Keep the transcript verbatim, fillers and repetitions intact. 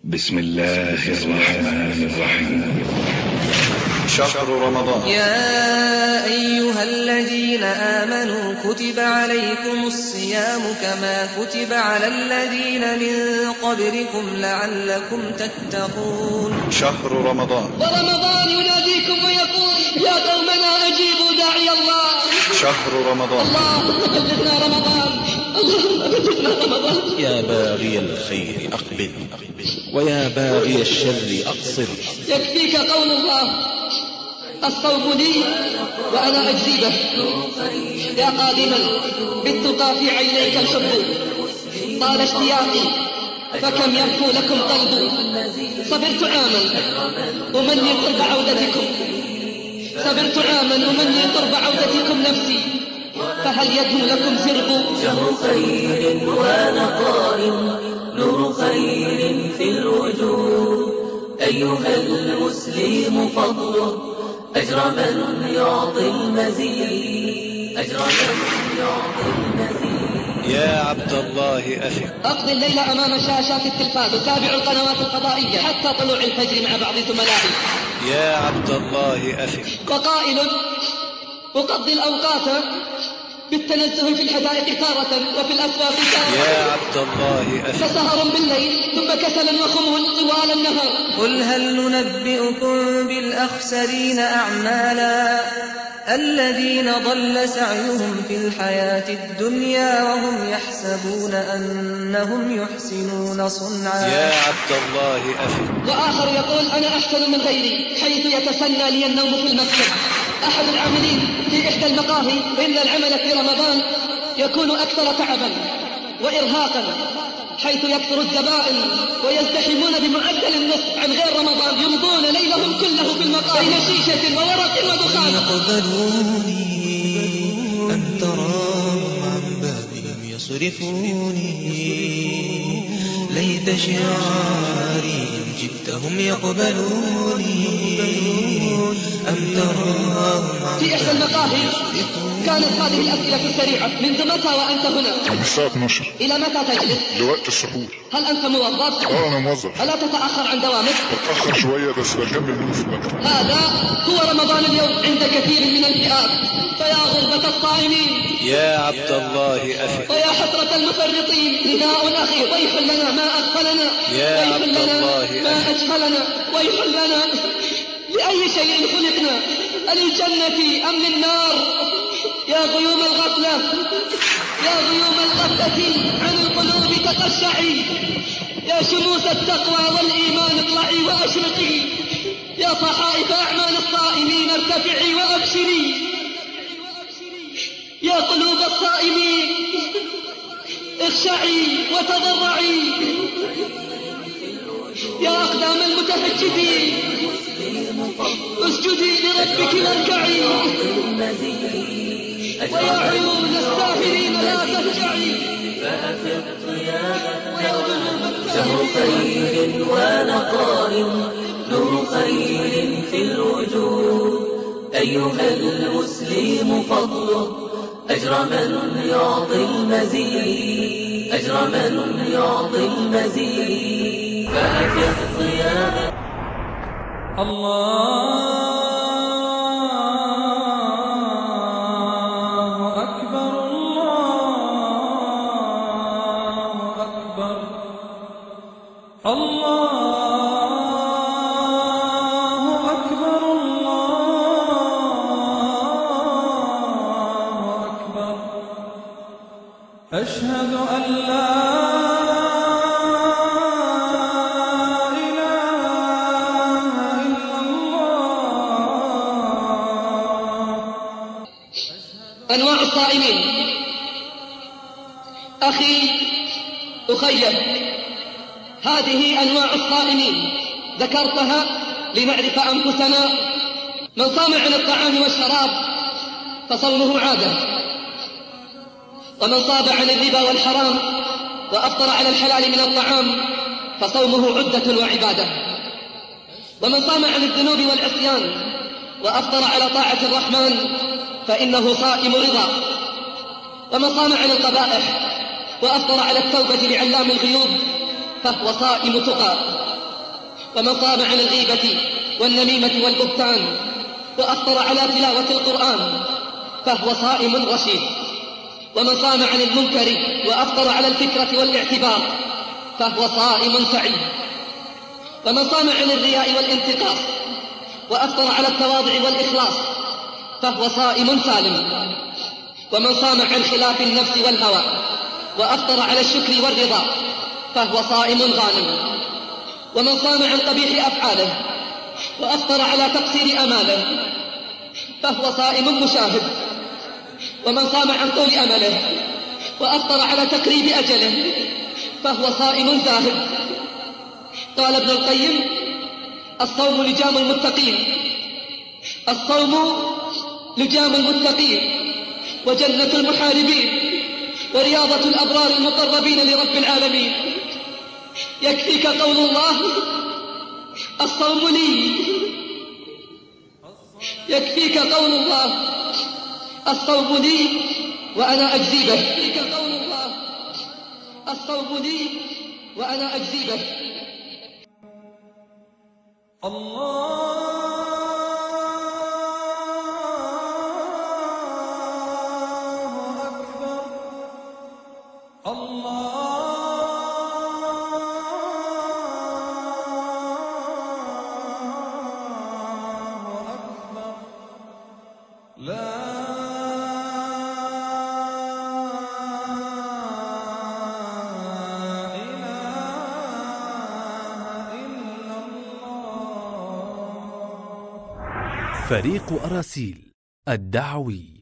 بسم الله الرحمن الرحيم. شهر رمضان. يا أيها الذين آمنوا كتب عليكم الصيام كما كتب على الذين من قبلكم لعلكم تتقون. شهر رمضان. ورمضان يناديكم ويقول يا قومنا أجيبوا داعي الله. شهر رمضان. اللهم بلغنا رمضان، اللهم بلغنا رمضان. يا باغي الخير أقبل ويا باغي الشر أقصر. يكفيك قول الله الصوم لي وأنا أجزي به. يا قادما بالتقى في عينيك الحب، طال اشتياقي فكم يهفو لكم قلبي. صبرت عاما أمني قرب عودتكم، صبرت عاما أمني قرب عودتكم نفسي، فهل يدنو لكم زرق؟ شهر خير ونقاء، نور خير في الوجود. أيها المسلم فضله أجر من يعطي المزيد، أجر من يعطي المزيد. يا عبد الله أفق. أقضي الليل أمام شاشات التلفاز، أتابع القنوات الفضائية حتى طلوع الفجر مع بعض زملائي. يا عبد الله أفق. وقائل أقضي الأوقات بالتنزه في الحدائق تارة وفي الأسواق تارة. يا عبد الله أفق. فسهر بالليل ثم كسل وخمول طوال النهار. قل هل ننبئكم بالأخسرين أعمالا الذين ضل سعيهم في الحياة الدنيا وهم يحسبون أنهم يحسنون صنعا. يا عبد الله أفق. وآخر يقول أنا أحسن من غيري حيث يتسنى لي النوم في المكتب. أحد العاملين في إحدى المقاهي إن العمل في رمضان يكون أكثر تعبا وإرهاقا، حيث يكثر الزبائن ويزدحمون بمعدل النصف عن غير رمضان، يمضون ليلهم كله في المقاهي بين شيشة وورق ودخان. يقبلوني أم تراهم عن بابهم يصرفوني، ليت شعاري إن جئتهم يقبلوني أم تراهم عن في إحدى المقاهي كانت هذه الأسئلة السريعة: منذ متى وأنت هنا؟ من الساعة اثناشر. إلى متى تجلس؟ لوقت السحور. هل أنت موظف؟ اه أنا موظف. ألا تتأخر عن دوامك؟ بتأخر شوية بس بكمل نوم في المكتب. هذا هو رمضان اليوم عند كثير من الفئات. فيا غربة الصائمين، يا عبد الله أفق. ويا حسرة المفرطين، نداء أخي: ويح لنا ما أغفلنا، يا ويح عبد لنا الله ما أفق. أجهلنا، ويح لنا لأي شيء خلقنا، للجنة أم للنار؟ يا غيوم الغفلة، يا غيوم الغفلة عن القلوب تقشعي، يا شموس التقوى والإيمان اطلعي وأشرقي، يا صحائف أعمال الصائمين ارتفعي وأبشري، يا قلوب الصائمين اخشعي وتضرعي، يا أقدام المتهجدين اسجدي لربك واركعي، ويا عيون الساهرين لا تهجعي. شهر خير ونقاء، نور خير في الوجود. أيها المسلم فضله أجر من يعطي المزيد، أجر من يعطي المزيد. فأفق ضياء الله أكبر، الله أكبر، الله أكبر، الله أكبر. أشهد أن لا أنواع الصائمين. أخي أخي، هذه أنواع الصائمين ذكرتها لنعرف أنفسنا. من صام عن الطعام والشراب فصومه عادة، ومن صاب عن الربا والحرام وأفطر على الحلال من الطعام فصومه عدة وعبادة، ومن صام عن الذنوب والعصيان وأفطر على طاعة الرحمن فإنه صائم رضا، ومن صام عن القبائح وأفطر على التوبة لعلام الغيوب فهو صائم تقى، ومن صام عن الغيبة والنميمة والبهتان وأفطر على تلاوة القرآن فهو صائم رشيد. ومن صام عن المنكر وأفطر على الفكرة والاعتبار فهو صائم سعيد. ومن صام عن الرياء والانتقاص وأفطر على التواضع والإخلاص فهو صائم سالم. ومن صام عن خلاف النفس والهوى وأفطر على الشكر والرضا فهو صائم غانم. ومن صام عن قبيح أفعاله وأفطر على تقصير أماله فهو صائم مشاهد. ومن صام عن طول أمله وأفطر على تقريب أجله فهو صائم زاهد. قال ابن القيم: الصوم لجام المتقين، الصوم لجام المتقين وجنة المحاربين ورياضة الأبرار المقربين لرب العالمين. يكفيك قول الله: الصوم لي. يكفيك قول الله: الصوم لي وأنا أجزي به. يكفيك قول الله: الصوم لي وأنا أجزي به. الله أكبر. الله أكبر. لا فريق أراسيل الدعوي.